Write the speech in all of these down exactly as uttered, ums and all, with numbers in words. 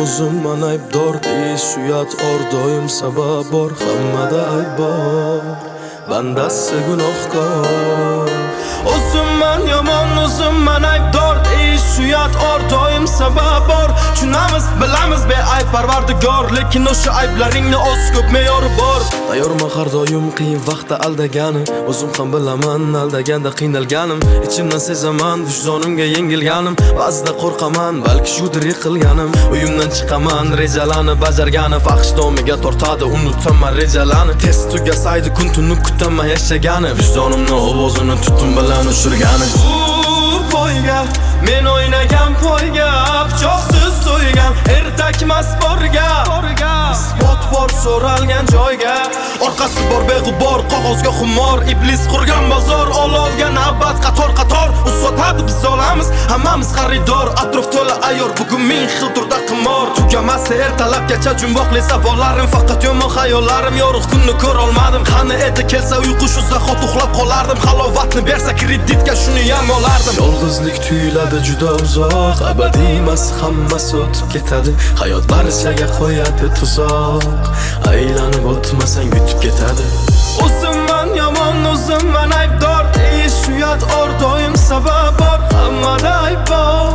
o'zimman aybdor deyish uyat or doim sabab bor, hammada ayb bor, bandasi gunohkor. O'zimman yomon, o'zimman aybdor deyish uyat or doim sabab bor. Tushunamiz, bilamiz beayb Parvardigor, lekin o'sha ayblaringni oz ko'p me'yori bor. Tayyorman har doim qiyin vaqtda aldagani, o'zim ham bilaman aldaganda qiynalganim. Ichimdan sezaman vijdonimga yengilganim, ba'zida qo'rqaman balki shudir yiqilganim. Uyimdan chiqaman rejalarni bajargani, fahsh domiga tortadi unutaman rejalarni. Tez tugasaydi kun tunni kutaman yashagani, vijdonimni ovozini tutum bilan ushirgani. Poyga, men o'ynagan poyga, pichoqsiz so'ygan ertakmas borga. Isbot bor so'ralgan joyga, orqasi bor beg'ubor qog'ozga xumor. Iblis qurgan bozor, olovga navbat qator qator. U sotadi biz olamiz, hammamiz xaridor. Atrof to'la ayyor, bugun ming xil turda qimor. Tugamasa ertalabgacha jumboqli savollarim, faqat yomon xayollarim. Yorug' kunni ko'ra olmadim, qani edi kelsa uyqu shu zahot uxlab qolardim. Halovatni bersa kreditga shuni ham olardim. Yolg'izlik tuyuladi juda uzoq, abadiy emas, hammasi o'tib ketadi. Hayot barchaga qo'yadi tuzoq, aylanib o'tmasang yutib ketadi. O'zimman yomon, o'zimman aybdor deyish uyat or doim sabab bor, hammada ayb bor,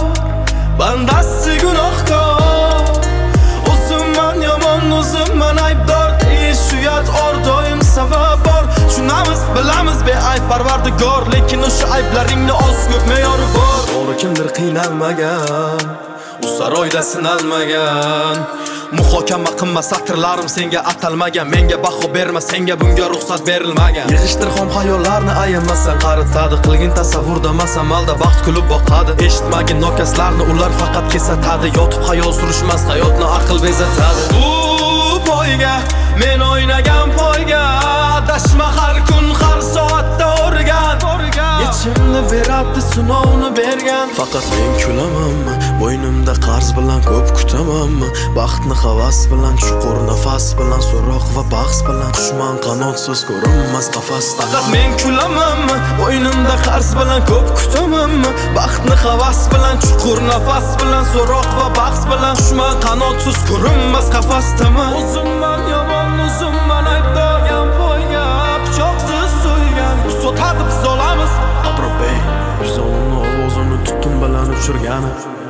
bandasi gunohkor. O'zimman yomon, o'zimman aybdor deyish uyat or doim sabab bor. Tushunamiz, bilamiz beayb Parvardigor, lekin o'sha ayblaringni oz ko'p me'yori bor. To'g'ri kimdir qiynalmagan, u saroyda sinalmagan. Muhokama qilma satrlarim senga atalmagan, menga baho berma, senga bunga ruxsat berilmagan. Yig'ishtir xom xayollarni ayamasdan qaritadi, qilgin tasavvurda masamalda baxt kulib boqadi. Eshitmagin nokaslarni, ular faqat kesatadi. Yotib xayol surishmas, hayotni aql bezatadi. U poyga, men o'ynagan poyga, adashma har kun har soatda o'rgan. Yechimni beradi sinovni bergan. Faqat men kulamanmi, bo'ynimda qarz bilan ko'p kutamanmi? Baxtni havas bilan, chuqur nafas bilan, so'roq va bahs bilan, dushman qanotsiz ko'rinmas qafas. Faqat men kulamanmi, bo'ynimda qarz bilan ko'p kutamanmi? Baxtni havas bilan, chuqur nafas bilan, so'roq va bahs bilan, dushman qanotsiz ko'rinmas qafasdaman. O'zimman yomon, o'zimman aybdor, poyga, pichoqsiz so'ygan. Sotadi biz olamiz, atrof bey, vijdonimni ovozini tutum bilan ushirgani.